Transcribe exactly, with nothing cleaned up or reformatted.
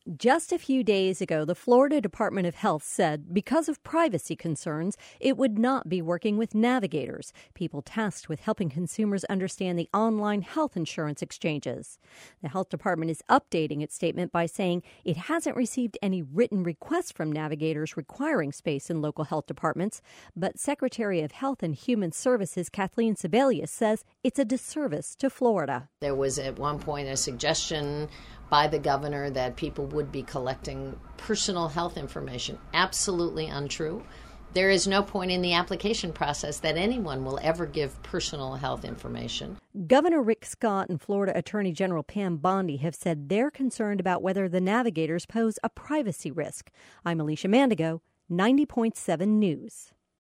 Just a few days ago, the Florida Department of Health said because of privacy concerns, it would not be working with navigators, people tasked with helping consumers understand the online health insurance exchanges. The health department is updating its statement by saying it hasn't received any written requests from navigators requiring space in local health departments, but Secretary of Health and Human Services Kathleen Sebelius says it's a disservice to Florida. There was at one point a suggestion by the governor that people would be collecting personal health information. Absolutely untrue. There is no point in the application process that anyone will ever give personal health information. Governor Rick Scott and Florida Attorney General Pam Bondi have said they're concerned about whether the navigators pose a privacy risk. I'm Alicia Mandigo, ninety point seven News.